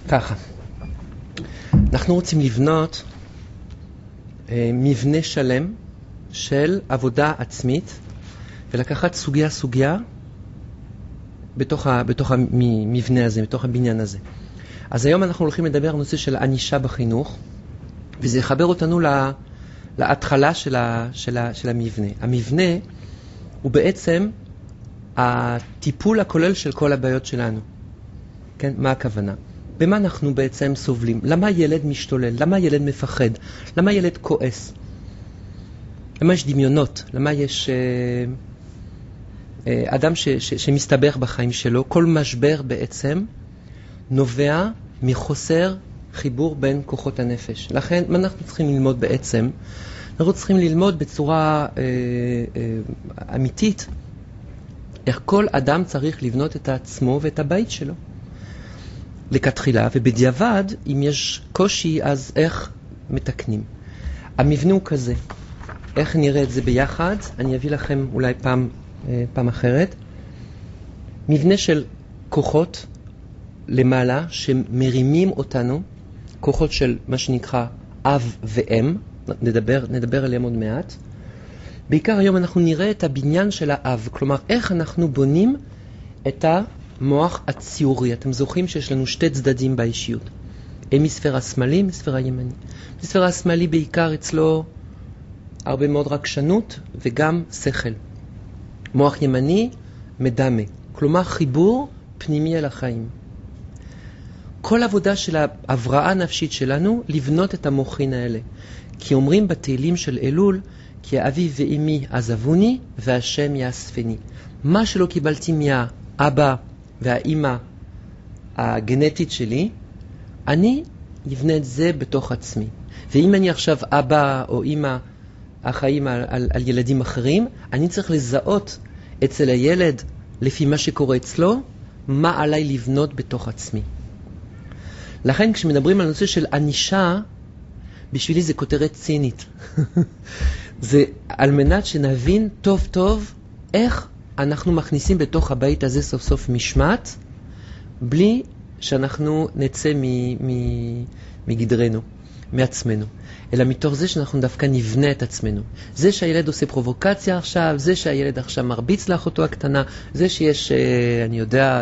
ככה, אנחנו רוצים לבנות מבנה שלם של עבודה עצמית, ולקחת סוגיה בתוך המבנה הזה, בתוך הבניין הזה. אז היום אנחנו הולכים לדבר על נושא של ענישה בחינוך, וזה יחבר אותנו להתחלה של המבנה. המבנה הוא בעצם הטיפול הכולל של כל הבעיות שלנו. כן? מה הכוונה? במה אנחנו בעצם סובלים? למה ילד משתולל? למה ילד מפחד? למה ילד כועס? למה יש דמיונות? למה יש אדם שמסתבך בחיים שלו? כל משבר בעצם נובע מחוסר חיבור בין כוחות הנפש. לכן, מה אנחנו צריכים ללמוד בעצם? אנחנו צריכים ללמוד בצורה אמיתית איך כל אדם צריך לבנות את עצמו ואת הבית שלו. לכתחילה, ובדיעבד, אם יש קושי, אז איך מתקנים? המבנה הוא כזה. איך נראה את זה ביחד? אני אביא לכם אולי פעם אחרת. מבנה של כוחות למעלה שמרימים אותנו, כוחות של מה שנקרא אב ואם, נדבר עליהם עוד מעט. בעיקר היום אנחנו נראה את הבניין של האב, כלומר איך אנחנו בונים את המוח הציורי. אתם זוכרים שיש לנו שתי צדדים באישיות. המיספר השמאלי, המיספר הימני. המיספר השמאלי בעיקר אצלו הרבה מאוד רגשנות וגם שכל. מוח ימני מדמה, כלומר חיבור פנימי אל החיים. כל עבודה של ההבראה הנפשית שלנו לבנות את המוחין האלה. כי אומרים בתהילים של אלול, כי אבי ואמי עזבוני והשם יאספני. מה שלא קיבלתי מהאבא והאמא הגנטית שלי, אני אבנה את זה בתוך עצמי. ואם אני עכשיו אבא או אמא החיים על ילדים אחרים, אני צריך לזהות אצל הילד, לפי מה שקורה אצלו, מה עליי לבנות בתוך עצמי. לכן כשמדברים על נושא של ענישה, בשבילי זה כותרת צינית. זה על מנת שנבין טוב טוב איך אנחנו מכניסים בתוך הבית הזה סוף סוף משמעת, בלי שאנחנו נצא מגדרנו, מעצמנו. אלא מתוך זה שאנחנו דווקא נבנה את עצמנו. זה שהילד עושה פרובוקציה עכשיו, זה שהילד עכשיו מרביץ לאחותו הקטנה, זה שיש, אני יודע,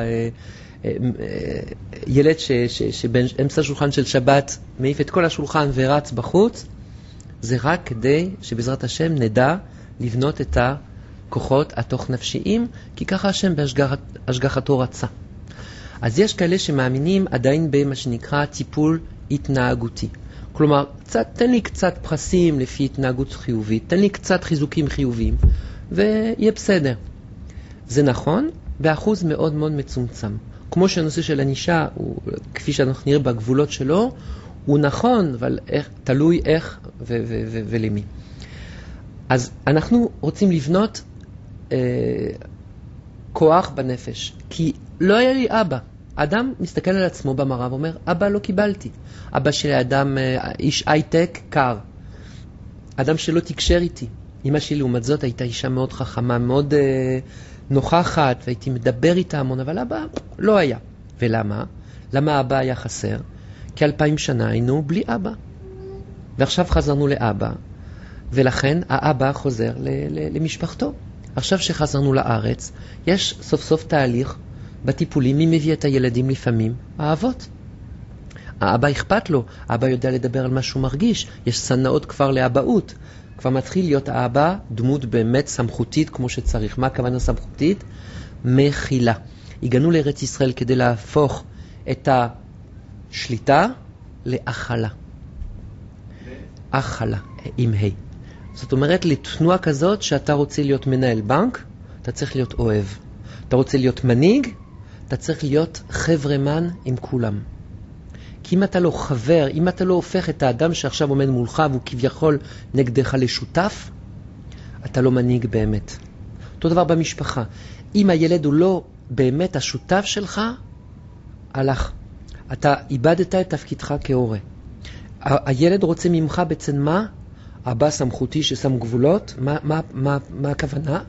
ילד שבאמצע השולחן של שבת מעיף את כל השולחן ורץ בחוץ, זה רק כדי שבעזרת השם נדע לבנות את הכוחות התוך נפשיים, כי ככה השם בהשגחתו רצה. אז יש כאלה שמאמינים עדיין במה שנקרא טיפול התנהגותי. כלומר, תן לי קצת פרסים לפי התנהגות חיובית, תן לי קצת חיזוקים חיוביים, ויהיה בסדר. זה נכון, באחוז מאוד מאוד מצומצם. כמו שהנושא של ענישה, כפי שאנחנו נראה בגבולות שלו, הוא נכון, אבל תלוי איך ולמי. אז אנחנו רוצים לבנות כוח בנפש, כי לא היה לי אבא. אדם מסתכל על עצמו במראה ואומר, אבא לא קיבלתי. אבא שלי אדם, איש הייטק, קר. אדם שלא תקשר איתי. אמא שלי לעומת זאת הייתה אישה מאוד חכמה, מאוד נוכחת, והייתי מדבר איתה המון, אבל אבא לא היה. ולמה? למה אבא היה חסר? כי 2000 שנה היינו בלי אבא. ועכשיו חזרנו לאבא, ולכן האבא חוזר למשפחתו. עכשיו שחזרנו לארץ, יש סוף סוף תהליך בטיפולים. מי מביא את הילדים לפעמים? האבות. האבא אכפת לו, האבא יודע לדבר על מה שהוא מרגיש, יש סנאות כבר לאבאות. כבר מתחיל להיות האבא דמות באמת סמכותית כמו שצריך. מה הכוונה סמכותית? מכילה. הגענו לארץ ישראל כדי להפוך את השליטה לאכלה. אכלה, עם ה'. זאת אומרת, לתנועה כזאת שאתה רוצה להיות מנהל בנק, אתה צריך להיות אוהב. אתה רוצה להיות מנהיג, אתה צריך להיות חברמן עם כולם. כי אם אתה לא חבר, אם אתה לא הופך את האדם שעכשיו עומד מולך והוא כביכול נגדך לשותף, אתה לא מנהיג באמת. אותו דבר במשפחה. אם הילד הוא לא באמת השותף שלך, הלך. אתה איבדת את תפקידך כהורה. הילד רוצה ממך בעצם מה? אבא סמכותי ששם גבולות. מה הכוונה?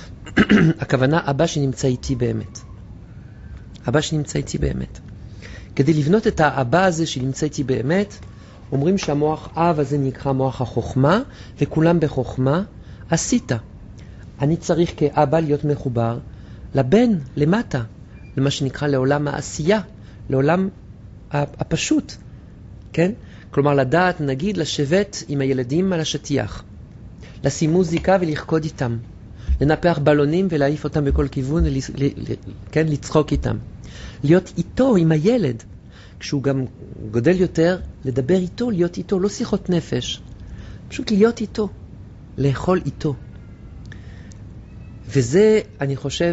הכוונה אבא שנמצא איתי באמת. אבא שנמצא איתי באמת. כדי לבנות את האבא הזה שנמצא איתי באמת, אומרים שהמוח אב הזה נקרא מוח החוכמה, וכולם בחוכמה עשית. אני צריך כאבא להיות מחובר לבן, למטה, למה שנקרא לעולם העשייה, לעולם הפשוט, כן? כלומר, לדעת, נגיד, לשבת עם הילדים על השטיח, לשים מוזיקה ולרקוד איתם, לנפח בלונים ולהעיף אותם בכל כיוון, כן? לצחוק איתם. להיות איתו, עם הילד, כשהוא גם גודל יותר, לדבר איתו, להיות איתו, לא שיחות נפש, פשוט להיות איתו, לאכול איתו. וזה, אני חושב,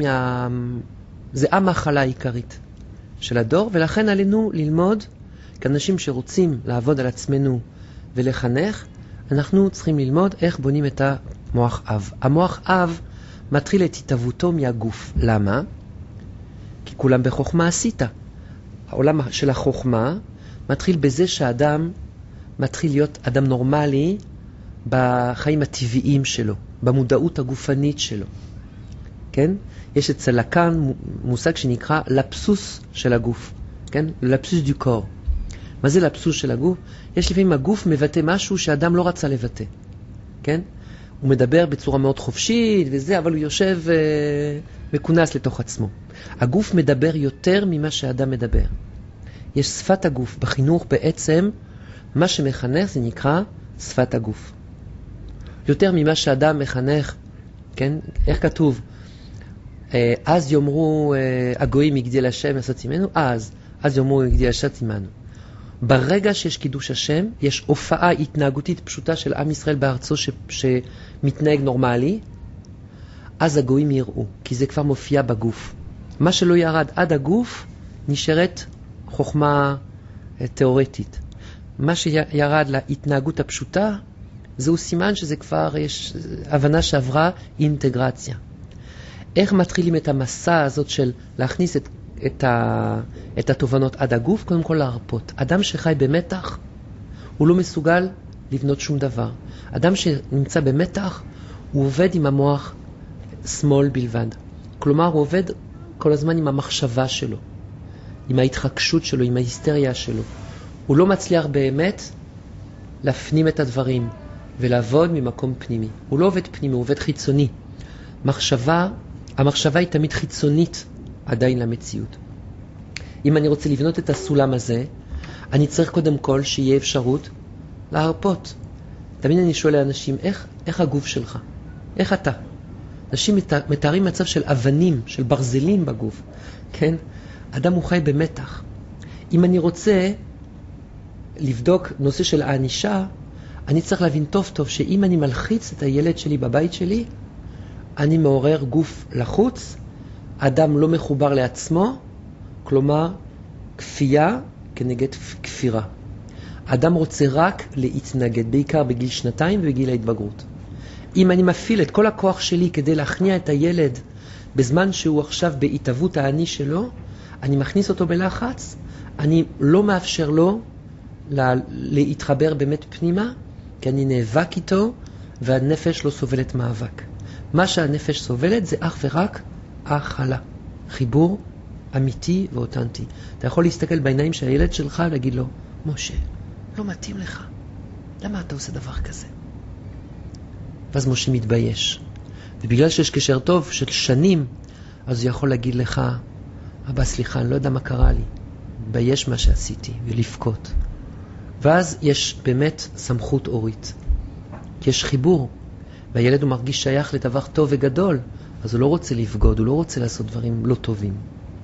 זה המחלה העיקרית של הדור, ולכן עלינו ללמוד, כאנשים שרוצים לעבוד על עצמנו ולחנך, אנחנו צריכים ללמוד איך בונים את המוח אב. המוח אב מתחיל את התהוותו מהגוף. למה? כי כולם בחוכמה עשית. העולם של החוכמה מתחיל בזה שהאדם מתחיל להיות אדם נורמלי בחיים הטבעיים שלו, במודעות הגופנית שלו. כן? יש אצל לקאן מושג שנקרא לפסוס של הגוף. כן? לפסוס דו קור. מה זה לפסוס של הגוף? יש לפעמים הגוף מבטא משהו שהאדם לא רצה לבטא. כן? הוא מדבר בצורה מאוד חופשית וזה, אבל הוא יושב מכונס לתוך עצמו. הגוף מדבר יותר ממה שהאדם מדבר. יש שפת הגוף. בחינוך בעצם, מה שמחנך זה נקרא שפת הגוף. יותר ממה שהאדם מחנך, כן? איך כתוב? אז יאמרו הגויים יגדיל השם לעשות עמנו, אז יאמרו יגדיל השם עמנו. ברגע שיש קידוש השם, יש הופעה התנהגותית פשוטה של עם ישראל בארצו שמתנהג נורמלי, אז הגויים יראו, כי זה כבר מופיע בגוף. מה שלא ירד עד הגוף, נשארת חוכמה תיאורטית. מה שירד להתנהגות הפשוטה, זהו סימן שזה כבר יש הבנה שעברה אינטגרציה. איך מתחילים את המסע הזאת של להכניס את התובנות עד הגוף? קודם כל להרפות. אדם שחי במתח, הוא לא מסוגל לבנות שום דבר. אדם שנמצא במתח, הוא עובד עם המוח שמאל בלבד. כלומר, הוא עובד כל הזמן עם המחשבה שלו, עם ההתחקשות שלו, עם ההיסטריה שלו. הוא לא מצליח באמת להפנים את הדברים ולעבוד ממקום פנימי. הוא לא עובד פנימי, הוא עובד חיצוני. המחשבה היא תמיד חיצונית עדיין למציאות. אם אני רוצה לבנות את הסולם הזה, אני צריך קודם כל שיהיה אפשרות להרפות. תמיד אני שואל לאנשים, איך הגוף שלך? איך אתה? אנשים מתארים מצב של אבנים, של ברזלים בגוף. כן? אדם הוא חי במתח. אם אני רוצה לבדוק נושא של האנישה, אני צריך להבין טוב טוב שאם אני מלחיץ את הילד שלי בבית שלי, אני מעורר גוף לחוץ, אדם לא מחובר לעצמו, כלומר כפייה כנגד כפירה. אדם רוצה רק להתנגד, בעיקר בגיל 2 ובגיל ההתבגרות. אם אני מפעיל את כל הכוח שלי כדי להכניע את הילד בזמן שהוא עכשיו בהתהוות העני שלו, אני מכניס אותו בלחץ, אני לא מאפשר לו להתחבר באמת פנימה, כי אני נאבק איתו והנפש לא סובלת מאבק. מה שהנפש סובלת זה אך ורק הכלה, חיבור אמיתי ואותנטי. אתה יכול להסתכל בעיניים של הילד שלך ולהגיד לו, משה, לא מתאים לך. למה אתה עושה דבר כזה? ואז משה מתבייש. ובגלל שיש קשר טוב של שנים, אז הוא יכול להגיד לך, אבא סליחה, אני לא יודע מה קרה לי. מתבייש מה שעשיתי ולפקות. ואז יש באמת סמכות אורית. כי יש חיבור. והילד הוא מרגיש שייך לדבר טוב וגדול, אז הוא לא רוצה לבגוד, הוא לא רוצה לעשות דברים לא טובים.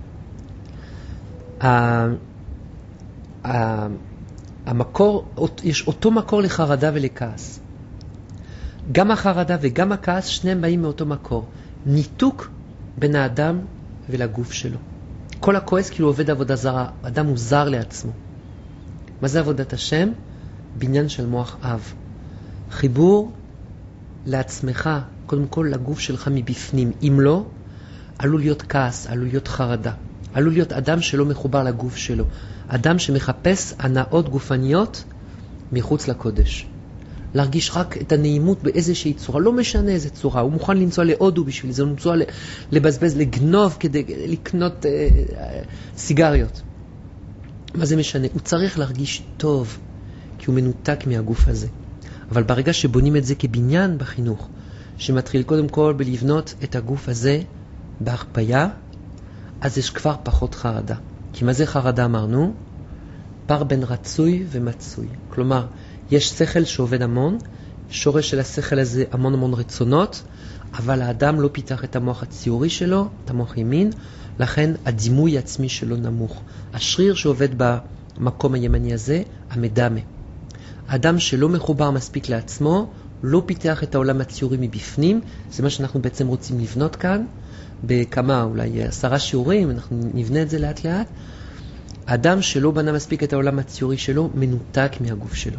המקור, יש אותו מקור לחרדה ולכעס. גם החרדה וגם הכעס, שניהם באים מאותו מקור. ניתוק בין האדם ולגוף שלו. כל הכועס כאילו עובד עבודה זרה, אדם הוא זר לעצמו. מה זה עבודת השם? בניין של מוח אב. חיבור לעצמך, קודם כל לגוף שלך מבפנים. אם לא, עלול להיות כעס, עלול להיות חרדה. עלול להיות אדם שלא מחובר לגוף שלו. אדם שמחפש הנאות גופניות מחוץ לקודש. להרגיש רק את הנעימות באיזושהי צורה, לא משנה איזה צורה. הוא מוכן לנסוע להודו בשביל זה, הוא לנסוע לבזבז, לגנוב כדי לקנות סיגריות. מה זה משנה? הוא צריך להרגיש טוב, כי הוא מנותק מהגוף הזה. אבל ברגע שבונים את זה כבניין בחינוך, שמתחיל קודם כל בלבנות את הגוף הזה בהרפיה, אז יש כבר פחות חרדה. כי מה זה חרדה אמרנו? פער בין רצוי ומצוי. כלומר, יש שכל שעובד המון, שורש של השכל הזה המון המון רצונות, אבל האדם לא פיתח את המוח הציורי שלו, את המוח ימין, לכן הדימוי העצמי שלו נמוך. השריר שעובד במקום הימני הזה, המדמה. האדם שלא מחובר מספיק לעצמו, לא פיתח את העולם הציורי מבפנים, זה מה שאנחנו בעצם רוצים לבנות כאן, בכמה, אולי 10 שיעורים, אנחנו נבנה את זה לאט לאט. האדם שלא בנה מספיק את העולם הציורי שלו, מנותק מהגוף שלו.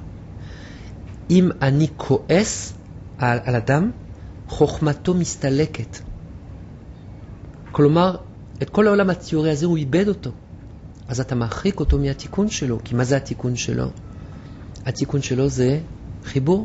אם אני כועס על אדם, חוכמתו מסתלקת. כלומר, את כל העולם הציורי הזה הוא איבד אותו. אז אתה מרחיק אותו מהתיקון שלו. כי מה זה התיקון שלו? התיקון שלו זה חיבור.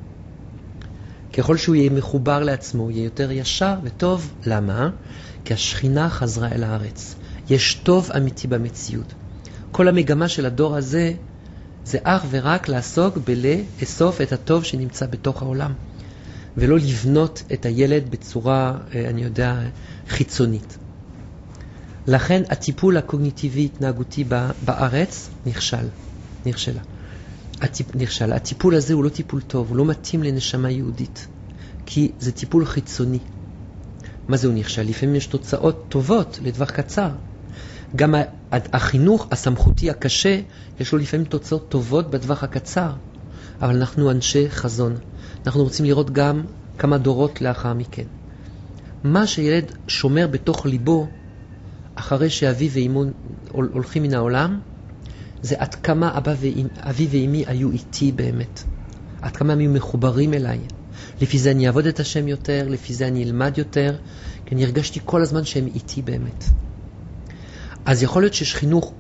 ככל שהוא יהיה מחובר לעצמו, הוא יהיה יותר ישר וטוב. למה? כי השכינה חזרה אל הארץ. יש טוב אמיתי במציאות. כל המגמה של הדור הזה, זה אך ורק לעסוק בלאסוף את הטוב שנמצא בתוך העולם. ולא לבנות את הילד בצורה, אני יודע, חיצונית. לכן הטיפול הקוגניטיבי התנהגותי בארץ נכשלה. הטיפול הזה הוא לא טיפול טוב, הוא לא מתאים לנשמה יהודית. כי זה טיפול חיצוני. מה זה הוא נכשל? לפעמים יש תוצאות טובות לטווח קצר. גם החינוך הסמכותי הקשה, יש לו לפעמים תוצאות טובות בטווח הקצר. אבל אנחנו אנשי חזון. אנחנו רוצים לראות גם כמה דורות לאחר מכן. מה שילד שומר בתוך ליבו, אחרי שאבי ואימו הולכים מן העולם, זה עד כמה אבי ואימי היו איתי באמת. עד כמה הם היו מחוברים אליי. לפי זה אני אעבוד את השם יותר, לפי זה אני אלמד יותר, כי אני הרגשתי כל הזמן שהם איתי באמת. אז יכול להיות שיש חינוך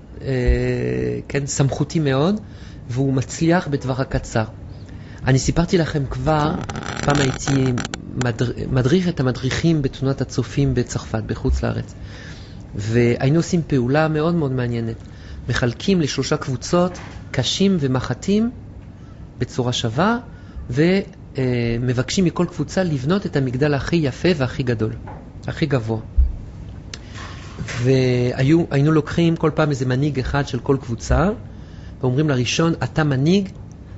סמכותי מאוד, והוא מצליח בטווח הקצר. אני סיפרתי לכם כבר, פעם הייתי מדריך את המדריכים בתנועת הצופים בצרפת, בחוץ לארץ. והיינו עושים פעולה מאוד מאוד מעניינת. מחלקים ל3 קבוצות, קשים ומחתים בצורה שווה, ומבקשים מכל קבוצה לבנות את המגדל הכי יפה והכי גדול, הכי גבוה. והיינו לוקחים כל פעם איזה מנהיג אחד של כל קבוצה, ואומרים לראשון, אתה מנהיג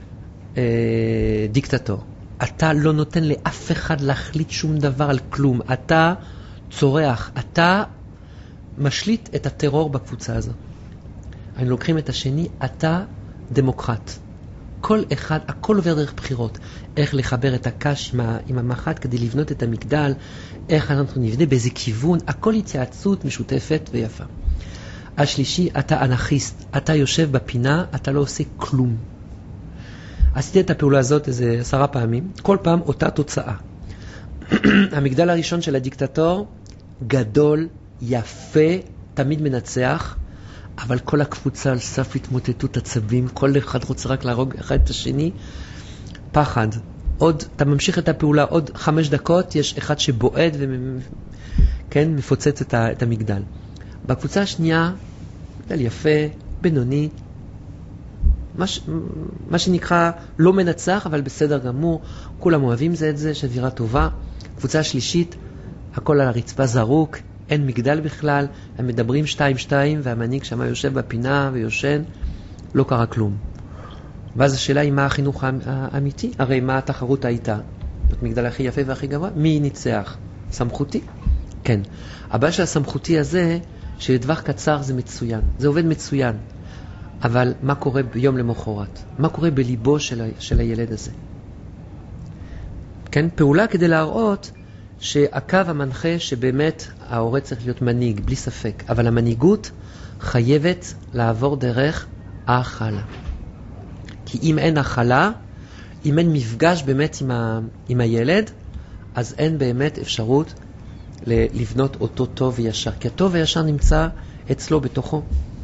דיקטטור. אתה לא נותן לאף אחד להחליט שום דבר על כלום. אתה צורח, אתה משליט את הטרור בקבוצה הזאת. היינו לוקחים את השני, אתה דמוקרט. כל אחד, הכל עובר דרך בחירות. איך לחבר את הקש עם המחט כדי לבנות את המגדל, איך אנחנו נבנה, באיזה כיוון, הכל התייעצות משותפת ויפה. השלישי, אתה אנרכיסט, אתה יושב בפינה, אתה לא עושה כלום. עשיתי את הפעולה הזאת איזה 10 פעמים, כל פעם אותה תוצאה. המגדל הראשון של הדיקטטור, גדול, יפה, תמיד מנצח, אבל כל הקבוצה על סף התמוטטות עצבים, כל אחד רוצה רק להרוג אחד את השני, פחד. עוד, אתה ממשיך את הפעולה, עוד 5 דקות, יש אחד שבועד מפוצץ את המגדל. בקבוצה השנייה, מגדל יפה, בינוני, מה שנקרא לא מנצח, אבל בסדר גמור, כולם אוהבים זה את זה, שבירה טובה. קבוצה שלישית, הכל על הרצפה זרוק, אין מגדל בכלל, הם מדברים 2-2, והמנהיג שמה יושב בפינה ויושן, לא קרה כלום. ואז השאלה היא מה החינוך האמיתי? הרי מה התחרות הייתה? זאת מגדל הכי יפה והכי גבוה? מי ניצח? סמכותי? כן. הבעיה של הסמכותי הזה, שלטווח קצר זה מצוין. זה עובד מצוין. אבל מה קורה ביום למחרת? מה קורה בליבו של הילד הזה? כן, פעולה כדי להראות שהקו המנחה שבאמת ההורה צריך להיות מנהיג, בלי ספק. אבל המנהיגות חייבת לעבור דרך ההכלה. כי אם אין הכלה, אם אין מפגש באמת עם הילד, אז אין באמת אפשרות לבנות אותו טוב וישר. כי הטוב וישר נמצא אצלו בתוכו.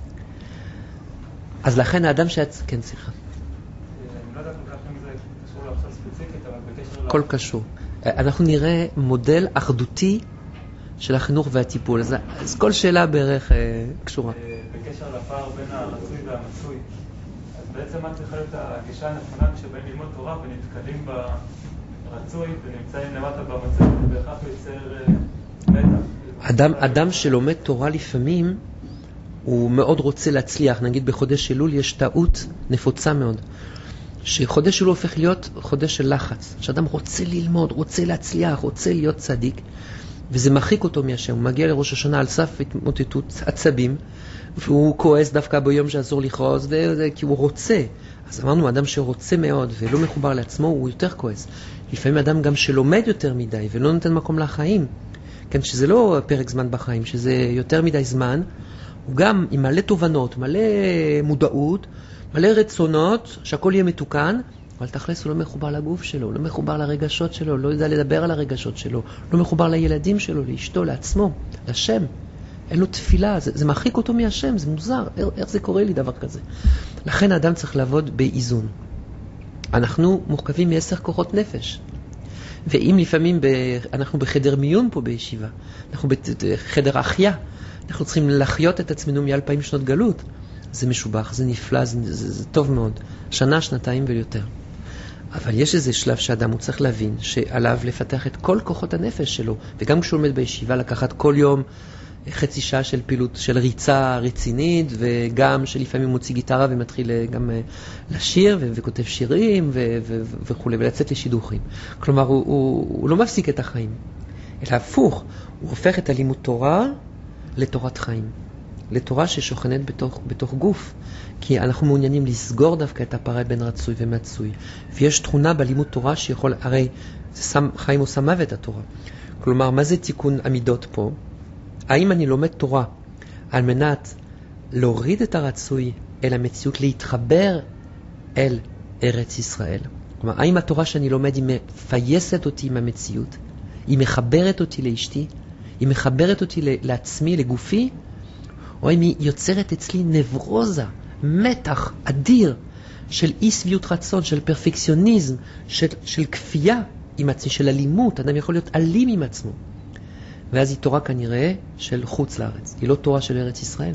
אז לכן האדם כן, סליחה. אני לא יודע כל כך אם זה קשור לעכשיו ספציפית, אבל בקשר... כל קשור. אנחנו נראה מודל אחדותי של החינוך והטיפול. אז כל שאלה בערך קשורה. בקשר לפער בין הרצוי והמצוי, אז בעצם מה צריכה להיות הגישה הנכונה כשבאים ללמוד תורה ונתקלים ברצוי ונמצאים למטה במצוי, ובהכרח יוצר מתח. אדם שלומד תורה לפעמים, הוא מאוד רוצה להצליח. נגיד בחודש אלול יש טעות נפוצה מאוד, שחודש אלול הופך להיות חודש של לחץ. שאדם רוצה ללמוד, רוצה להצליח, רוצה להיות צדיק, וזה מרחיק אותו מהשם. הוא מגיע לראש השנה על סף התמוטטות עצבים, והוא כועס דווקא ביום שאסור לכעוס, כי הוא רוצה. אז אמרנו, אדם שרוצה מאוד ולא מחובר לעצמו, הוא יותר כועס. לפעמים אדם גם שלומד יותר מדי ולא נותן מקום לחיים, כן, שזה לא פרק זמן בחיים, שזה יותר מדי זמן, הוא גם עם מלא תובנות, מלא מודעות, מלא רצונות, שהכל יהיה מתוקן, אבל תכלס הוא לא מחובר לגוף שלו, לא מחובר לרגשות שלו, לא יודע לדבר על הרגשות שלו, לא מחובר לילדים שלו, לאשתו, לעצמו, לשם. אין לו תפילה, זה מרחיק אותו מהשם, זה מוזר, איך זה קורה לי דבר כזה? לכן האדם צריך לעבוד באיזון. אנחנו מורכבים מ10 כוחות נפש. ואם לפעמים אנחנו בחדר מיון פה בישיבה, אנחנו בחדר החיה, אנחנו צריכים לחיות את עצמנו מ2000 שנות גלות, זה משובח, זה נפלא, זה טוב מאוד. שנה, שנתיים ויותר. אבל יש איזה שלב שאדם הוא צריך להבין שעליו לפתח את כל כוחות הנפש שלו, וגם כשהוא עומד בישיבה לקחת כל יום חצי שעה של פעילות, של ריצה רצינית, וגם שלפעמים מוציא גיטרה ומתחיל גם לשיר וכותב שירים וכו', ולצאת לשידוכים. כלומר, הוא לא מפסיק את החיים, אלא הפוך, הוא הופך את הלימוד תורה לתורת חיים, לתורה ששוכנת בתוך גוף, כי אנחנו מעוניינים לסגור דווקא את הפער בין רצוי ומצוי, ויש תכונה בלימוד תורה שיכול, הרי חיים עושה מוות התורה. כלומר, מה זה תיקון המידות פה? האם אני לומד תורה על מנת להוריד את הרצוי אל המציאות, להתחבר אל ארץ ישראל? כלומר, האם התורה שאני לומד היא מפייסת אותי עם המציאות? היא מחברת אותי לאשתי? היא מחברת אותי לעצמי, לגופי? או האם היא יוצרת אצלי נברוזה, מתח אדיר של אי שביעות רצון, של פרפקציוניזם, של כפייה עם עצמי, של אלימות? אדם יכול להיות אלים עם עצמו. ואז היא תורה כנראה של חוץ לארץ, היא לא תורה של ארץ ישראל.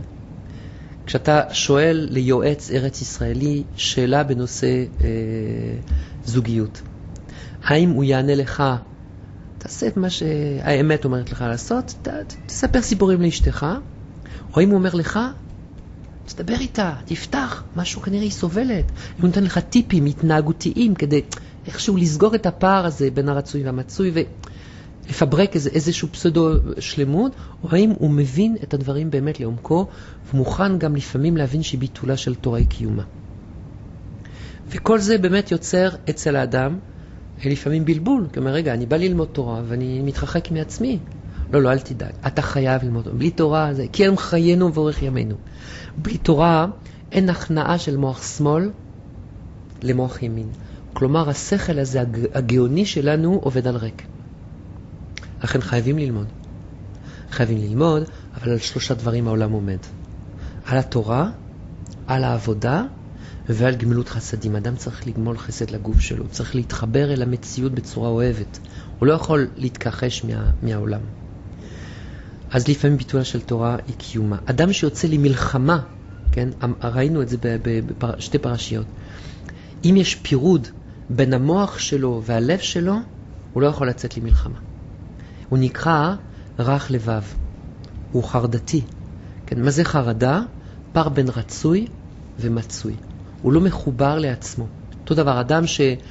כשאתה שואל ליועץ ארץ ישראלי שאלה בנושא זוגיות, האם הוא יענה לך, תעשה את מה שהאמת אומרת לך לעשות, תספר סיפורים לאשתך, או אם הוא אומר לך, תדבר איתה, תפתח, משהו כנראה היא סובלת, הוא נותן לך טיפים התנהגותיים כדי איכשהו לסגור את הפער הזה בין הרצוי והמצוי לפברק איזשהו פסודו שלמות, או האם הוא מבין את הדברים באמת לעומקו, ומוכן גם לפעמים להבין שביטולה של תורה היא קיומה. וכל זה באמת יוצר אצל האדם לפעמים בלבול, כלומר, רגע, אני בא ללמוד תורה ואני מתרחק מעצמי. לא, אל תדאג, אתה חייב ללמוד. בלי תורה, זה כי הם חיינו ואורך ימינו. בלי תורה אין הכנעה של מוח שמאל למוח ימין. כלומר, השכל הזה הגאוני שלנו עובד על ריק. לכן חייבים ללמוד. חייבים ללמוד, אבל על 3 דברים העולם עומד. על התורה, על העבודה ועל גמילות חסדים. אדם צריך לגמול חסד לגוף שלו, צריך להתחבר אל המציאות בצורה אוהבת. הוא לא יכול להתכחש מהעולם. אז לפעמים ביטולה של תורה היא קיומה. אדם שיוצא למלחמה, כן? ראינו את זה בשתי פרשיות. אם יש פירוד בין המוח שלו והלב שלו, הוא לא יכול לצאת למלחמה. הוא נקרא רך לבב, הוא חרדתי. כן, מה זה חרדה? פער בין רצוי ומצוי. הוא לא מחובר לעצמו. אותו דבר, אדם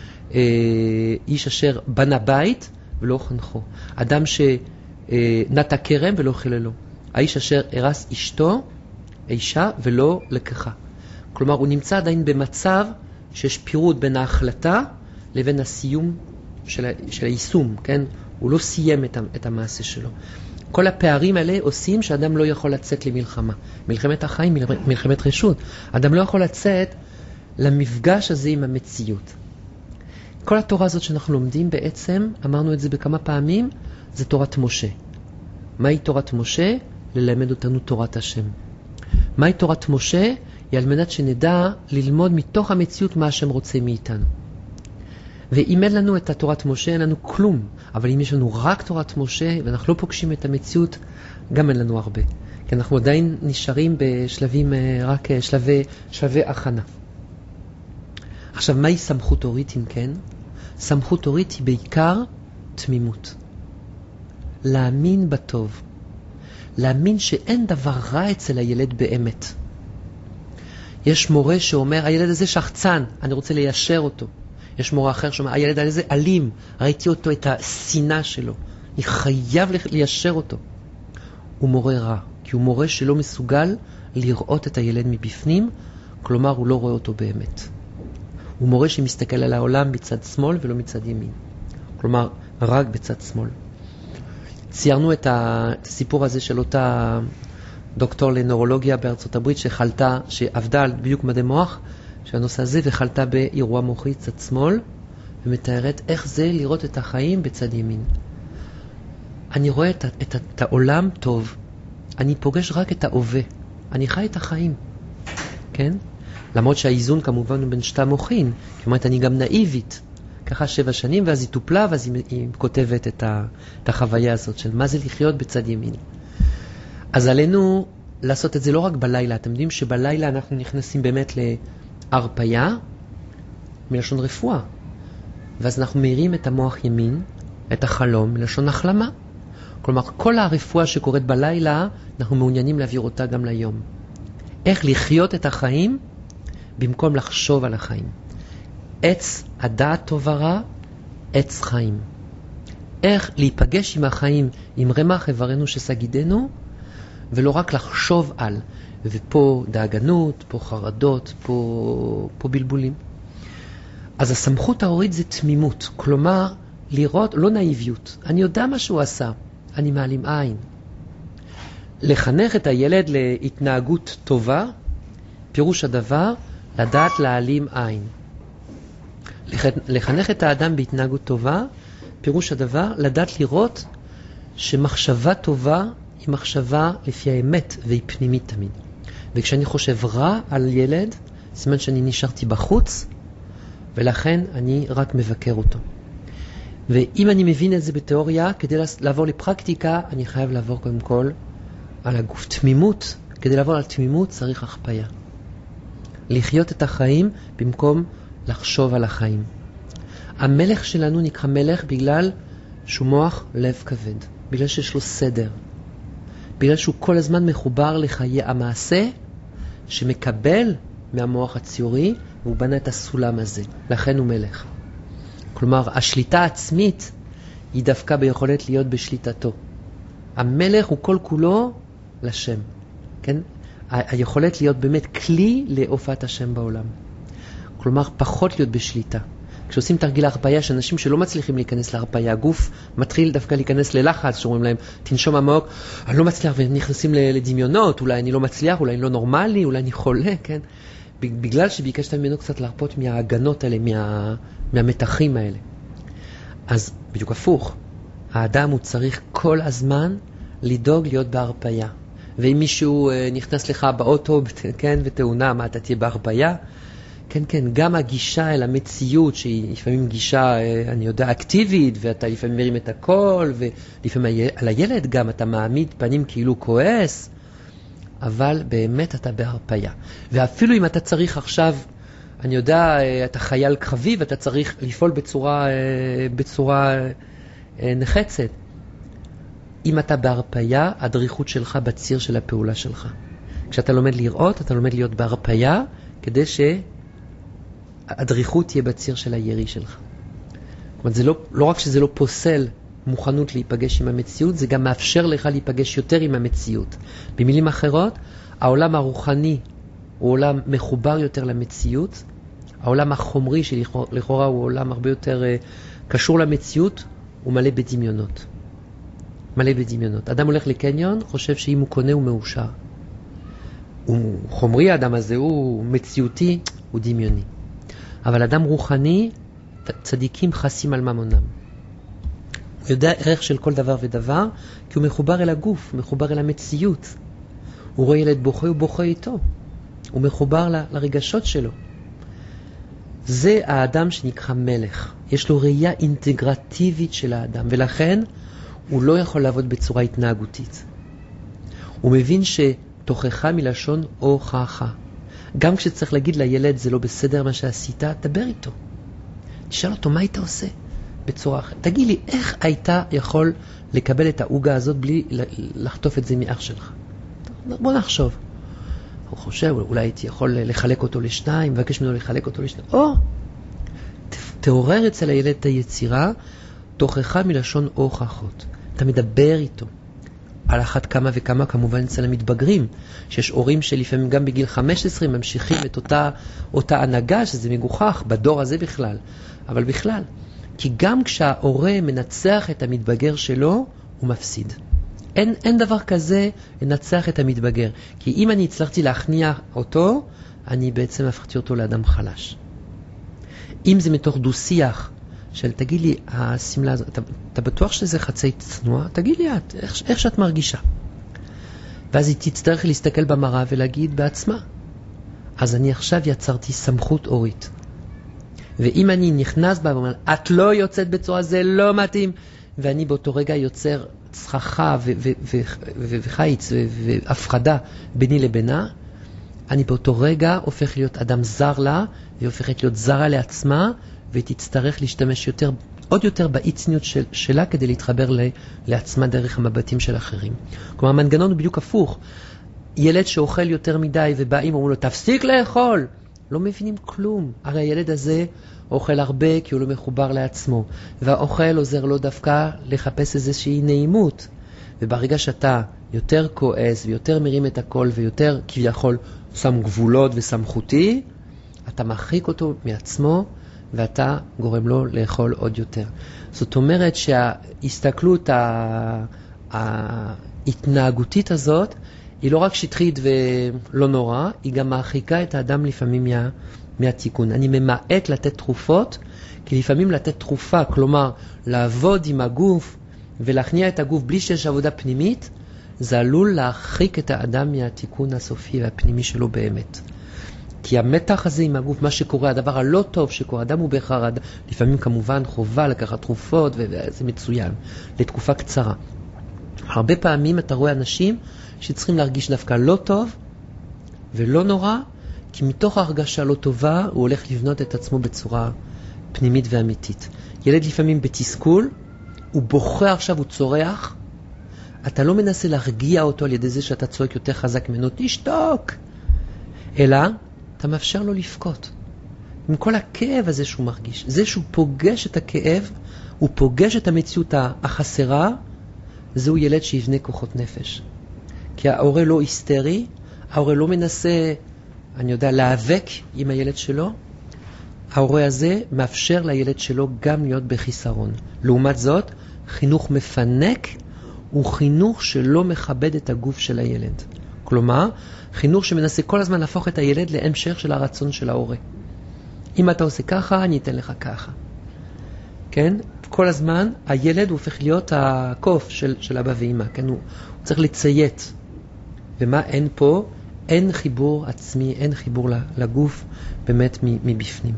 איש אשר בנה בית ולא חנכו. אדם שנטע כרם ולא חיללו. האיש אשר הרס אשתו, אישה ולא לקחה. כלומר, הוא נמצא עדיין במצב שיש פירוד בין ההחלטה לבין הסיום של היישום, כן? הוא לא סיים את המעשה שלו. כל הפערים האלה עושים שאדם לא יכול לצאת למלחמה. מלחמת החיים, מלחמת רשות. אדם לא יכול לצאת למפגש הזה עם המציאות. כל התורה הזאת שאנחנו לומדים בעצם, אמרנו את זה בכמה פעמים, זה תורת משה. מהי תורת משה? ללמד אותנו תורת השם. מהי תורת משה? היא על מנת שנדע ללמוד מתוך המציאות מה השם רוצה מאיתנו. ואם אין לנו את תורת משה, אין לנו כלום. אבל אם יש לנו רק תורת משה, ואנחנו לא פוגשים את המציאות, גם אין לנו הרבה. כי אנחנו עדיין נשארים בשלבים, רק שלבי הכנה. עכשיו, מהי סמכות הורית אם כן? סמכות הורית היא בעיקר תמימות. להאמין בטוב. להאמין שאין דבר רע אצל הילד באמת. יש מורה שאומר, הילד הזה שחצן, אני רוצה ליישר אותו. יש מורה אחר שאומר, הילד הזה אלים, ראיתי אותו, את השנאה שלו. אני חייב ליישר אותו. הוא מורה רע, כי הוא מורה שלא מסוגל לראות את הילד מבפנים, כלומר הוא לא רואה אותו באמת. הוא מורה שמסתכל על העולם בצד שמאל ולא מצד ימין. כלומר, רק בצד שמאל. ציירנו את הסיפור הזה של אותה דוקטור לנורולוגיה בארצות הברית שעבדה על בדיוק מדעי מוח, שהנושא הזה וחלתה באירוע מוחי צד שמאל, ומתארת איך זה לראות את החיים בצד ימין. אני רואה את העולם טוב, אני פוגש רק את ההווה, אני חי את החיים, כן? למרות שהאיזון כמובן הוא בין שתי המוחין, זאת אומרת אני גם נאיבית, ככה 7 שנים ואז היא טופלה ואז היא כותבת את החוויה הזאת של מה זה לחיות בצד ימין. אז עלינו לעשות את זה לא רק בלילה, אתם יודעים שבלילה אנחנו נכנסים באמת להרפיה מלשון רפואה, ואז אנחנו מאירים את המוח ימין, את החלום מלשון החלמה. כלומר כל הרפואה שקורית בלילה אנחנו מעוניינים להעביר אותה גם ליום. איך לחיות את החיים במקום לחשוב על החיים. עץ הדעת טוב ורע, עץ חיים. איך להיפגש עם החיים, עם רמ"ח איברנו שסגידנו, ולא רק לחשוב על. ופה דאגנות, פה חרדות, פה בלבולים. אז הסמכות ההורית זה תמימות. כלומר, לראות, לא נאיביות. אני יודע מה שהוא עשה, אני מעלים עין. לחנך את הילד להתנהגות טובה, פירוש הדבר, לדעת להעלים עין. לחנך את האדם בהתנהגות טובה, פירוש הדבר, לדעת לראות שמחשבה טובה היא מחשבה לפי האמת והיא פנימית תמיד. וכשאני חושב רע על ילד, סימן שאני נשארתי בחוץ, ולכן אני רק מבקר אותו. ואם אני מבין את זה בתיאוריה, כדי לעבור לפרקטיקה, אני חייב לעבור קודם כל על הגוף. תמימות, כדי לעבור על תמימות צריך הכפיה. לחיות את החיים במקום לחשוב על החיים. המלך שלנו נקרא מלך בגלל שהוא מוח לב כבד, בגלל שיש לו סדר, בגלל שהוא כל הזמן מחובר לחיי המעשה שמקבל מהמוח הציורי, והוא בנה את הסולם הזה, לכן הוא מלך. כלומר, השליטה העצמית היא דווקא ביכולת להיות בשליטתו. המלך הוא כל כולו לשם, כן? היכולת להיות באמת כלי להופעת השם בעולם. כלומר, פחות להיות בשליטה. כשעושים תרגיל הרפאיה, שאנשים שלא מצליחים להיכנס להרפאיה, הגוף מתחיל דווקא להיכנס ללחץ, שאומרים להם, תנשום עמוק, אני לא מצליח, ונכנסים לדמיונות, אולי אני לא מצליח, אולי אני לא נורמלי, אולי אני חולה, כן? בגלל שביקשת ממנו קצת להרפות מההגנות האלה, מהמתחים האלה. אז בדיוק הפוך, האדם הוא צריך כל הזמן לדאוג להיות בהרפאיה. ואם מישהו נכנס לך באוטו, כן, ותאונה, מה אתה תהיה בהרפאיה? כן, כן, גם הגישה אל המציאות, שהיא לפעמים גישה, אני יודע, אקטיבית, ואתה לפעמים מרים את הכל, ולפעמים על הילד גם אתה מעמיד פנים כאילו כועס, אבל באמת אתה בהרפאיה. ואפילו אם אתה צריך עכשיו, אני יודע, אתה חייל קרבי, ואתה צריך לפעול בצורה נחצת. אם אתה בהרפאיה, הדריכות שלך בציר של הפעולה שלך. כשאתה לומד לראות, אתה לומד להיות בהרפאיה, כדי שהדריכות תהיה בציר של הירי שלך. זאת אומרת, זה לא רק שזה לא פוסל מוכנות להיפגש עם המציאות, זה גם מאפשר לך להיפגש יותר עם המציאות. במילים אחרות, העולם הרוחני הוא עולם מחובר יותר למציאות, העולם החומרי שלכאורה הוא עולם הרבה יותר קשור למציאות, הוא מלא בדמיונות. מלא בדמיונות. אדם הולך לקניון, חושב שאם הוא קונה הוא מאושר. הוא חומרי, האדם הזה הוא מציאותי, הוא דמיוני. אבל אדם רוחני, צדיקים חסים על ממונם. הוא יודע ערך של כל דבר ודבר, כי הוא מחובר אל הגוף, מחובר אל המציאות. הוא רואה ילד בוכה, הוא בוכה איתו. הוא מחובר לרגשות שלו. זה האדם שנקרא מלך. יש לו ראייה אינטגרטיבית של האדם, ולכן הוא לא יכול לעבוד בצורה התנהגותית. הוא מבין שתוכחה מלשון הוכחה. גם כשצריך להגיד לילד זה לא בסדר מה שעשית, דבר איתו. תשאל אותו מה היית עושה בצורה אחרת. תגיד לי, איך היית יכול לקבל את העוגה הזאת בלי לחטוף את זה מאח שלך? בוא נחשוב. הוא חושב, אולי הייתי יכול לחלק אותו לשניים, מבקש ממנו לחלק אותו לשניים. תעורר אצל הילד את היצירה, תוכחה מלשון הוכחות. אתה מדבר איתו. על אחת כמה וכמה, כמובן אצל המתבגרים, שיש הורים שלפעמים גם בגיל 15 ממשיכים את אותה הנהגה, שזה מגוחך, בדור הזה בכלל. אבל בכלל, כי גם כשההורה מנצח את המתבגר שלו, הוא מפסיד. אין דבר כזה לנצח את המתבגר. כי אם אני הצלחתי להכניע אותו, אני בעצם הפכתי אותו לאדם חלש. אם זה מתוך דו-שיח, של תגיד לי, הסמלה הזאת, אתה בטוח שזה חצי צנוע? תגיד לי את, איך שאת מרגישה. ואז היא תצטרך להסתכל במראה ולהגיד בעצמה. אז אני עכשיו יצרתי סמכות אורית. ואם אני נכנס בה ואומר, את לא יוצאת בצורה, זה לא מתאים, ואני באותו רגע יוצר צחחה וחיץ והפחדה ביני לבינה, אני באותו רגע הופך להיות אדם זר לה, והיא הופכת להיות זרה לעצמה, והיא תצטרך להשתמש עוד יותר באי-צניות שלה כדי להתחבר לעצמה דרך המבטים של אחרים. כלומר, המנגנון הוא בדיוק הפוך. ילד שאוכל יותר מדי ובאים אומרים לו, תפסיק לאכול. לא מבינים כלום. הרי הילד הזה אוכל הרבה כי הוא לא מחובר לעצמו. והאוכל עוזר לו דווקא לחפש איזושהי נעימות. וברגע שאתה יותר כועס ויותר מרים את הכל ויותר כביכול שם גבולות וסמכותי, אתה מרחיק אותו מעצמו ואתה גורם לו לאכול עוד יותר. זאת אומרת שההסתכלות ההתנהגותית הזאת היא לא רק שטחית ולא נורא, היא גם מרחיקה את האדם לפעמים מהתיקון. אני ממעט לתת תרופות, כי לפעמים לתת תרופה, כלומר לעבוד עם הגוף ולהכניע את הגוף בלי שיש עבודה פנימית, זה עלול להרחיק את האדם מהתיקון הסופי והפנימי שלו באמת. כי המתח הזה עם הגוף, מה שקורה, הדבר הלא טוב שקורה, אדם הוא בחרד, לפעמים כמובן חובה לקחת תרופות וזה מצוין, לתקופה קצרה. הרבה פעמים אתה רואה אנשים שצריכים להרגיש דווקא לא טוב ולא נורא, כי מתוך ההרגשה לא טובה הוא הולך לבנות את עצמו בצורה פנימית ואמיתית. ילד לפעמים בתסכול, הוא בוכה עכשיו, הוא צורח, אתה לא מנסה להרגיע אותו על ידי זה שאתה צועק יותר חזק ממנו, תשתוק, אלא אתה מאפשר לו לפקות. עם כל הכאב הזה שהוא מרגיש, זה שהוא פוגש את הכאב, הוא פוגש את המציאות החסרה, זהו ילד שיבנה כוחות נפש. כי ההורה לא היסטרי, ההורה לא מנסה, אני יודע, להיאבק עם הילד שלו, ההורה הזה מאפשר לילד שלו גם להיות בחיסרון. לעומת זאת, חינוך מפנק הוא חינוך שלא מכבד את הגוף של הילד. כלומר, חינוך שמנסה כל הזמן להפוך את הילד להמשך של הרצון של ההורה. אם אתה עושה ככה, אני אתן לך ככה. כן? כל הזמן הילד הופך להיות הקוף של אבא ואמא. כן? הוא צריך לציית. ומה אין פה? אין חיבור עצמי, אין חיבור לגוף באמת מבפנים.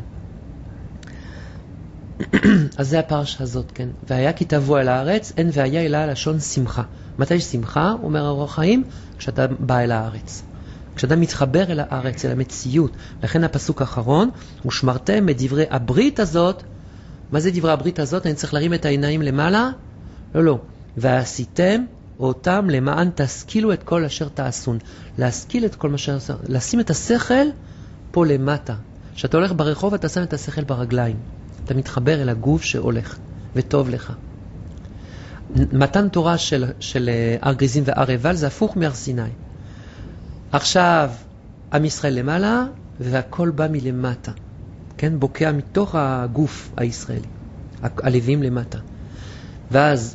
אז זה הפרשה הזאת, כן. והיה כי תבוא אל הארץ, אין והיה אלא לשון שמחה. מתי יש שמחה? אומר אור החיים, כשאתה בא אל הארץ. כשאתה מתחבר אל הארץ, אל המציאות. לכן הפסוק האחרון, ושמרתם את דברי הברית הזאת. מה זה דברי הברית הזאת? אני צריך להרים את העיניים למעלה? לא. ועשיתם אותם למען תשכילו את כל אשר תעשון. להשכיל את כל מה שעשו. לשים את השכל פה למטה. כשאתה הולך ברחוב, אתה שם את השכל ברגליים. אתה מתחבר אל הגוף שהולך, וטוב לך. מתן תורה של הר גריזים והר עיבל זה הפוך מהר סיני. עכשיו, עם ישראל למעלה, והכל בא מלמטה. כן? בוקע מתוך הגוף הישראלי. הלווים למטה. ואז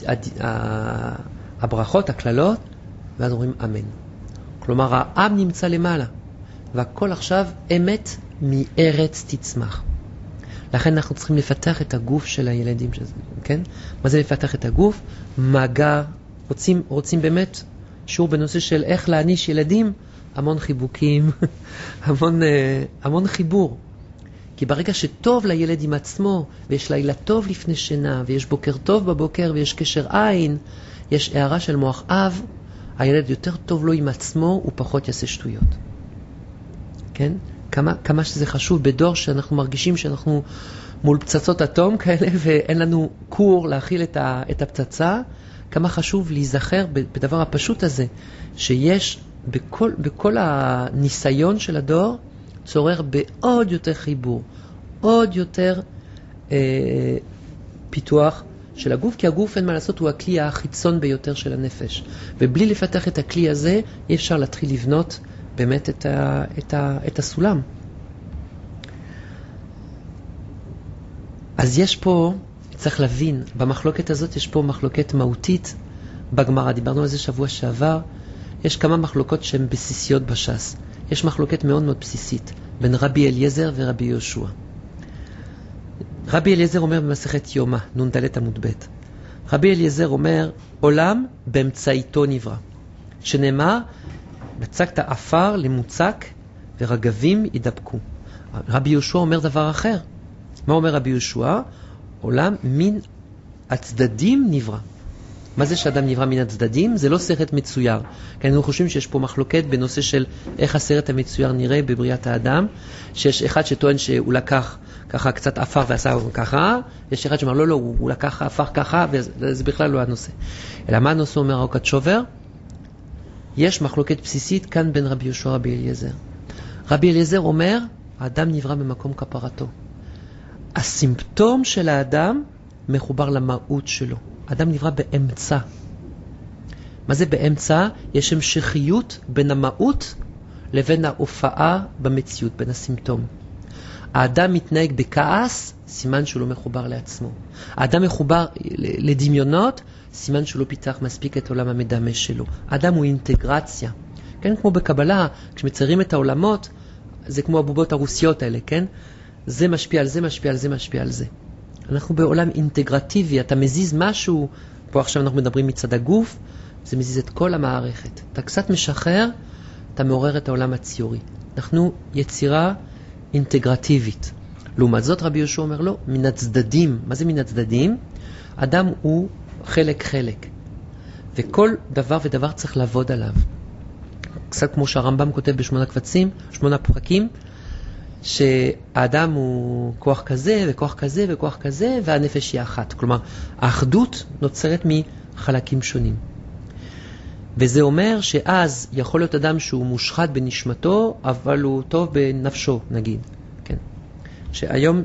הברכות, הכללות, ואז אומרים אמן. כלומר, העם נמצא למעלה. והכל עכשיו אמת מארץ תצמח. לכן אנחנו צריכים לפתח את הגוף של הילדים, כן? מה זה לפתח את הגוף? מגע, רוצים באמת שיעור בנושא של איך להעניש ילדים, המון חיבוקים, המון חיבור. כי ברגע שטוב לילד עם עצמו, ויש לילה טוב לפני שינה, ויש בוקר טוב בבוקר, ויש קשר עין, יש הערה של מוח אב, הילד יותר טוב לו עם עצמו, הוא פחות יעשה שטויות. כן? כמה שזה חשוב בדור שאנחנו מרגישים שאנחנו מול פצצות אטום כאלה, ואין לנו קור להכיל את הפצצה, כמה חשוב להיזכר בדבר הפשוט הזה, שיש בכל הניסיון של הדור, צורר בעוד יותר חיבור, עוד יותר פיתוח של הגוף, כי הגוף אין מה לעשות, הוא הכלי החיצון ביותר של הנפש. ובלי לפתח את הכלי הזה, אי אפשר להתחיל לבנות באמת את הסולם. אז יש פה, צריך להבין, במחלוקת הזאת יש פה מחלוקת מהותית בגמרא, דיברנו על זה שבוע שעבר, יש כמה מחלוקות שהן בסיסיות בש"ס. יש מחלוקת מאוד מאוד בסיסית בין רבי אליעזר ורבי יהושע. רבי אליעזר אומר במסכת יומא, נ"ד עמוד ב'. רבי אליעזר אומר, עולם באמצעיתו נברא. שנאמר, מצקת עפר למוצק ורגבים ידבקו. רבי יהושע אומר דבר אחר. מה אומר רבי יהושע? עולם מן הצדדים נברא. מה זה שאדם נברא מן הצדדים? זה לא סרט מצויר. כי אנחנו חושבים שיש פה מחלוקת בנושא של איך הסרט המצויר נראה בבריאת האדם, שיש אחד שטוען שהוא לקח ככה קצת אפר ועשה ככה, יש אחד שאומר לא, הוא לקח אפר ככה, וזה בכלל לא הנושא. אלא מה הנושא אומר האוקת שובר? יש מחלוקת בסיסית כאן בין רבי יהושע ורבי אליעזר. רבי אליעזר אומר, האדם נברא במקום כפרתו. הסימפטום של האדם מחובר למהות שלו. האדם נברא באמצע. מה זה באמצע? יש המשכיות בין המהות לבין ההופעה במציאות, בין הסימפטום. האדם מתנהג בכעס, סימן שהוא לא מחובר לעצמו. האדם מחובר לדמיונות, סימן שהוא לא פיתח מספיק את עולם המדמה שלו. האדם הוא אינטגרציה. כן, כמו בקבלה, כשמציירים את העולמות, זה כמו הבובות הרוסיות האלה, כן? זה משפיע על זה, משפיע על זה, משפיע על זה. אנחנו בעולם אינטגרטיבי, אתה מזיז משהו, פה עכשיו אנחנו מדברים מצד הגוף, זה מזיז את כל המערכת. אתה קצת משחרר, אתה מעורר את העולם הציורי. אנחנו יצירה אינטגרטיבית. לעומת זאת רבי יהושע אומר לא, מן הצדדים. מה זה מן הצדדים? אדם הוא חלק. וכל דבר ודבר צריך לעבוד עליו. קצת כמו שהרמב"ם כותב בשמונה קבצים, 8 פרקים, שהאדם הוא כוח כזה וכוח כזה וכוח כזה, והנפש היא אחת. כלומר, האחדות נוצרת מחלקים שונים. וזה אומר שאז יכול להיות אדם שהוא מושחת בנשמתו, אבל הוא טוב בנפשו, נגיד. כן. שהיום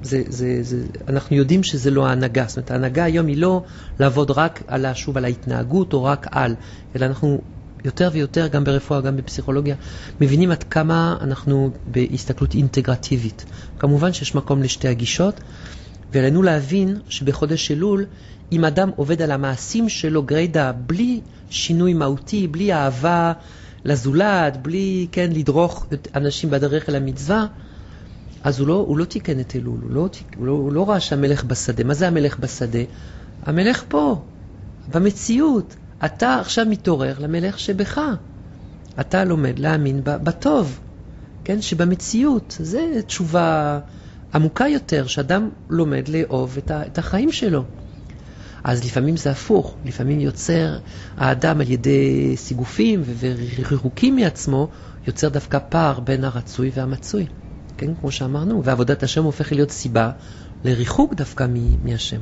אנחנו יודעים שזה לא ההנהגה. זאת אומרת, ההנהגה היום היא לא לעבוד רק על ההתנהגות או רק על, אלא אנחנו יותר ויותר, גם ברפואה, גם בפסיכולוגיה, מבינים עד כמה אנחנו בהסתכלות אינטגרטיבית. כמובן שיש מקום לשתי הגישות, ועלינו להבין שבחודש אלול, אם אדם עובד על המעשים שלו גרידה, בלי שינוי מהותי, בלי אהבה לזולת, בלי לדרוך אנשים בדרך אל המצווה, אז הוא לא תיקן את אלול, הוא לא ראה שהמלך בשדה. מה זה המלך בשדה? המלך פה, במציאות. אתה עכשיו מתעורר למלך שבך. אתה לומד להאמין בטוב, כן? שבמציאות. זה תשובה עמוקה יותר, שאדם לומד לאהוב את החיים שלו. אז לפעמים זה הפוך, לפעמים יוצר האדם על ידי סיגופים וריחוקים מעצמו, יוצר דווקא פער בין הרצוי והמצוי. כן, כמו שאמרנו, ועבודת השם הופך להיות סיבה לריחוק דווקא מהשם.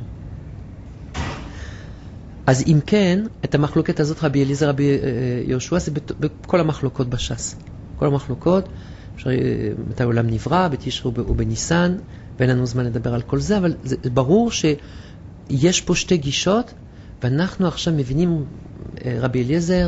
אז אם כן, את המחלוקת הזאת רבי אליעזר, רבי יהושע, זה בכל המחלוקות בש"ס. כל המחלוקות, מתי העולם נברא, בתשרי ובניסן, ואין לנו זמן לדבר על כל זה, אבל זה ברור שיש פה שתי גישות, ואנחנו עכשיו מבינים, רבי אליעזר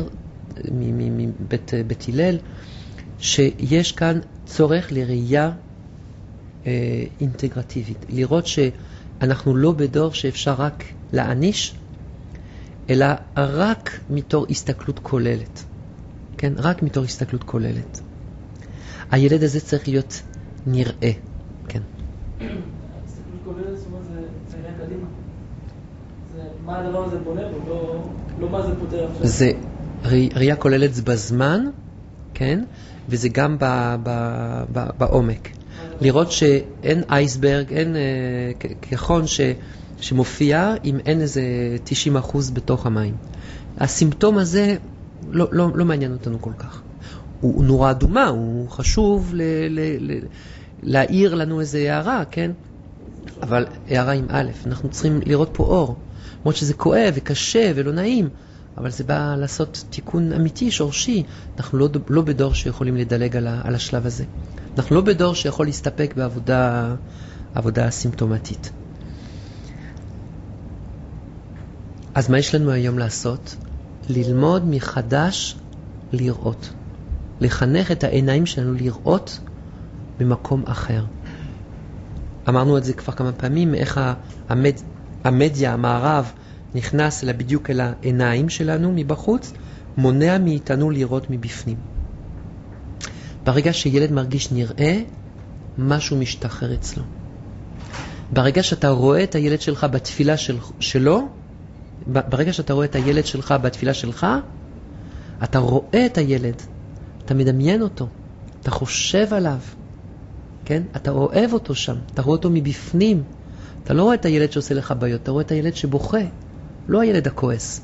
מבית הלל, שיש כאן צורך לראייה אינטגרטיבית. לראות שאנחנו לא בדור שאפשר רק להעניש, אלא רק מתור הסתכלות כוללת. כן? רק מתור הסתכלות כוללת. הילד הזה צריך להיות נראה. כן. הסתכלות כוללת, זאת אומרת, זה נראה קדימה. מה הדבר הזה בונה בו? לא מה זה פותר עכשיו. זה ראייה כוללת זה בזמן, כן? וזה גם בעומק. לראות שאין אייסברג, אין כחון שמופיע אם אין איזה 90% בתוך המים. הסימפטום הזה לא מעניין אותנו כל כך. הוא נורא אדומה, הוא חשוב להעיר לנו איזה הערה, כן? אבל הערה עם א', אנחנו צריכים לראות פה אור. למרות שזה כואב וקשה ולא נעים, אבל זה בא לעשות תיקון אמיתי, שורשי. אנחנו לא בדור שיכולים לדלג על השלב הזה. אנחנו לא בדור שיכול להסתפק בעבודה סימפטומטית. אז מה יש לנו היום לעשות? ללמוד מחדש לראות. לחנך את העיניים שלנו לראות במקום אחר. אמרנו את זה כבר כמה פעמים, איך המדיה, המערב, נכנס בדיוק אל העיניים שלנו מבחוץ, מונע מאיתנו לראות מבפנים. ברגע שילד מרגיש נראה, משהו משתחרר אצלו. ברגע שאתה רואה את הילד שלך בתפילה שלו, ברגע שאתה רואה את הילד שלך בתפילה שלך, אתה רואה את הילד, אתה מדמיין אותו, אתה חושב עליו, כן? אתה אוהב אותו שם, אתה רואה אותו מבפנים. אתה לא רואה את הילד שעושה לך בעיות, אתה רואה את הילד שבוכה, לא הילד הכועס.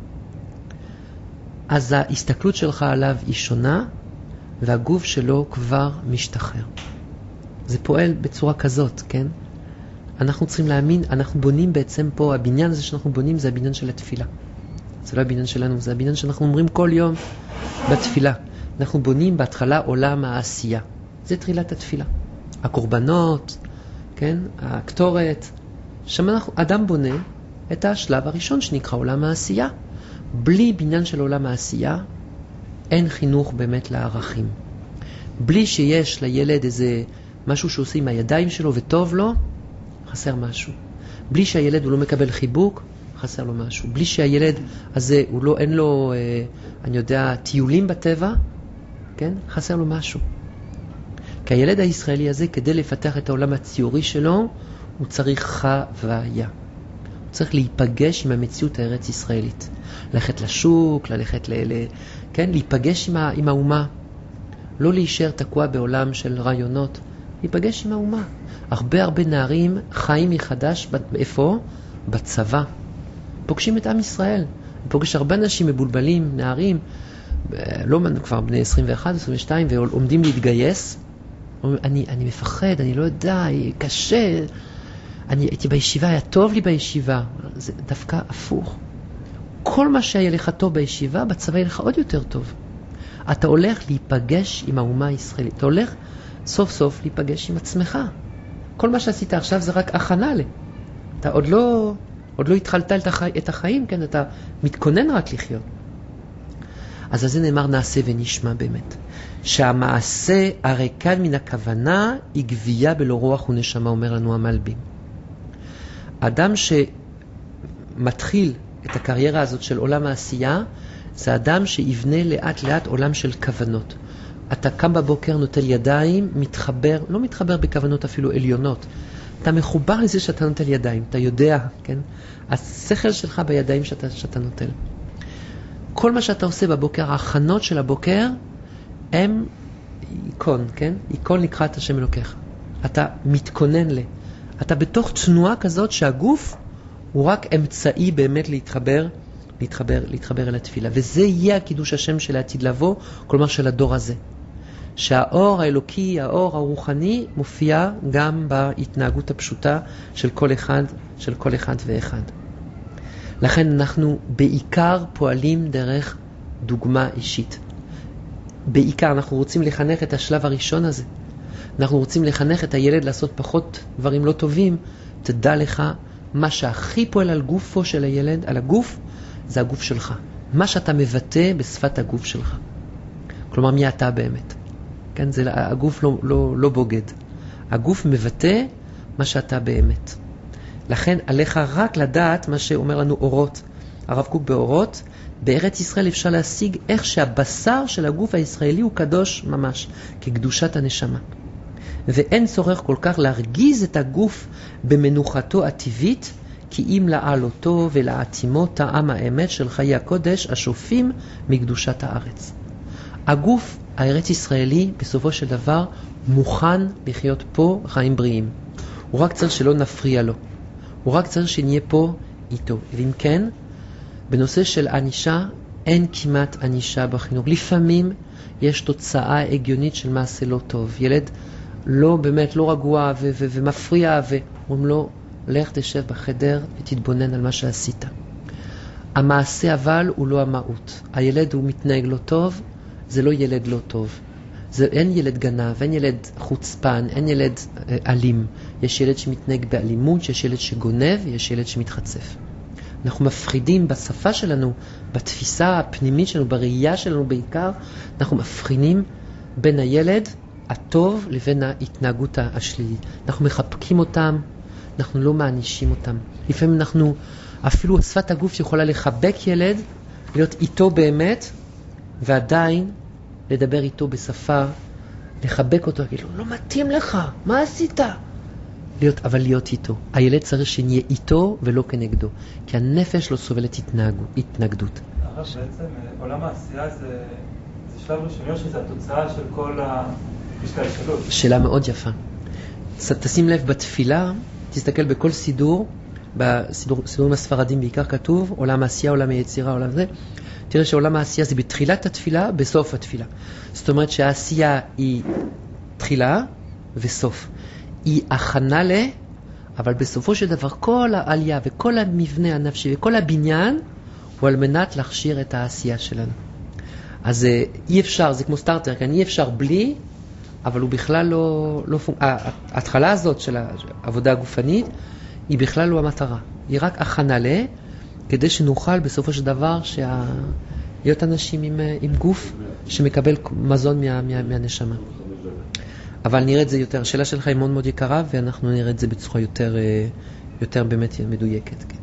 אז ההסתכלות שלך עליו היא שונה, והגוף שלו כבר משתחרר. זה פועל בצורה כזאת, כן? אנחנו צריכים להאמין, אנחנו בונים בעצם פה, הבניין הזה שאנחנו בונים זה הבניין של התפילה. זה לא הבניין שלנו, זה הבניין שאנחנו אומרים כל יום בתפילה. אנחנו בונים בהתחלה עולם העשייה. זה תחילת התפילה. הקורבנות, כן? הקטורת. שם אדם בונה את השלב הראשון שנקרא עולם העשייה. בלי בניין של עולם העשייה, אין חינוך באמת לערכים. בלי שיש לילד איזה משהו שעושה עם הידיים שלו וטוב לו, חסר משהו. בלי שהילד הוא לא מקבל חיבוק, חסר לו משהו. בלי שהילד הזה אין לו, אני יודע, טיולים בטבע, כן? חסר לו משהו. כי הילד הישראלי הזה, כדי לפתח את העולם הציורי שלו, הוא צריך חוויה. הוא צריך להיפגש עם המציאות הארץ ישראלית. ללכת לשוק, ללכת כן? להיפגש עם האומה. לא להישאר תקוע בעולם של רעיונות. להיפגש עם האומה. הרבה נערים חיים מחדש, איפה? בצבא. פוגשים את עם ישראל. פוגש הרבה אנשים מבולבלים, נערים, לא כבר בני 21, 22, ועומדים להתגייס. אני מפחד, אני לא יודע, קשה. אני הייתי בישיבה, היה טוב לי בישיבה. זה דווקא הפוך. כל מה שהיה לך טוב בישיבה, בצבא יהיה לך עוד יותר טוב. אתה הולך להיפגש עם האומה הישראלית. אתה הולך סוף סוף להיפגש עם עצמך. כל מה שעשית עכשיו זה רק הכנה לי. אתה עוד לא התחלת את החיים, כן? אתה מתכונן רק לחיות. אז זה נאמר נעשה ונשמע באמת. שהמעשה הרי כאן מן הכוונה היא גבייה בלא רוח ונשמה, אומר לנו המלבים. אדם שמתחיל את הקריירה הזאת של עולם העשייה, זה אדם שיבנה לאט לאט עולם של כוונות. אתה קם בבוקר, נוטל ידיים, לא מתחבר בכוונות אפילו עליונות. אתה מחובר לזה שאתה נוטל ידיים, אתה יודע, כן? השכל שלך בידיים שאתה נוטל. כל מה שאתה עושה בבוקר, ההכנות של הבוקר, הם איקון, כן? איקון לקראת השם אלוקיך. אתה מתכונן אתה בתוך תנועה כזאת שהגוף הוא רק אמצעי באמת להתחבר אל התפילה. וזה יהיה הקידוש השם של העתיד לבוא, כלומר של הדור הזה. שהאור האלוקי, האור הרוחני, מופיע גם בהתנהגות הפשוטה של כל אחד ואחד. לכן אנחנו בעיקר פועלים דרך דוגמה אישית. בעיקר אנחנו רוצים לחנך את השלב הראשון הזה. אנחנו רוצים לחנך את הילד לעשות פחות דברים לא טובים. תדע לך, מה שהכי פועל על גופו של הילד, על הגוף, זה הגוף שלך. מה שאתה מבטא בשפת הגוף שלך. כלומר, מי אתה באמת? כן, הגוף לא בוגד. הגוף מבטא מה שאתה באמת. לכן עליך רק לדעת מה שאומר לנו אורות. הרב קוק באורות, בארץ ישראל אפשר להשיג איך שהבשר של הגוף הישראלי הוא קדוש ממש, כקדושת הנשמה. ואין צורך כל כך להרגיז את הגוף במנוחתו הטבעית, כי אם לעלותו ולעתימו טעם האמת של חיי הקודש השופים מקדושת הארץ. הגוף הארץ ישראלי בסופו של דבר מוכן לחיות פה חיים בריאים. הוא רק צריך שלא נפריע לו. הוא רק צריך שנהיה פה איתו. ואם כן, בנושא של ענישה, אין כמעט ענישה בחינוך. לפעמים יש תוצאה הגיונית של מעשה לא טוב. ילד לא באמת, לא רגוע ומפריע, ואומרים לו, לך תשב בחדר ותתבונן על מה שעשית. המעשה אבל הוא לא המהות. הילד הוא מתנהג לא טוב, זה לא ילד לא טוב. אין ילד גנב, אין ילד חוצפן, אין ילד אלים. יש ילד שמתנהג באלימות, יש ילד שגונב, יש ילד שמתחצף. אנחנו מפחידים בשפה שלנו, בתפיסה הפנימית שלנו, בראייה שלנו בעיקר, אנחנו מפחידים בין הילד הטוב לבין ההתנהגות השלילית. אנחנו מחבקים אותם, אנחנו לא מענישים אותם. לפעמים אנחנו, אפילו שפת הגוף יכולה לחבק ילד, להיות איתו באמת, ועדיין לדבר איתו בשפה, לחבק אותו, להגיד לו, לא מתאים לך, מה עשית? אבל להיות איתו. הילד צריך שנהיה איתו ולא כנגדו, כי הנפש לא סובלת התנגדות. הרב, בעצם עולם העשייה זה שלב ראשוני שזה התוצאה של כל ההשתלשלות. שאלה מאוד יפה. תשים לב בתפילה, תסתכל בכל סידורים הספרדים בעיקר כתוב, עולם העשייה, עולם היצירה, עולם זה. תראה שעולם העשייה זה בתחילת התפילה, בסוף התפילה. זאת אומרת שהעשייה היא תחילה וסוף. היא הכנה אבל בסופו של דבר כל העלייה וכל המבנה הנפשי וכל הבניין הוא על מנת להכשיר את העשייה שלנו. אז אי אפשר, זה כמו סטארטר, כאן אי אפשר בלי, אבל הוא בכלל לא ההתחלה הזאת של העבודה הגופנית היא בכלל לא המטרה. היא רק הכנה כדי שנוכל בסופו של דבר להיות אנשים עם גוף שמקבל מזון מהנשמה. אבל נראה את זה יותר, השאלה שלך היא מאוד מאוד יקרה, ואנחנו נראה את זה בצורה יותר באמת מדויקת. כן.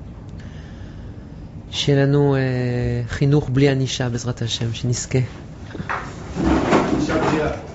שיהיה לנו חינוך בלי ענישה בעזרת השם, שנזכה.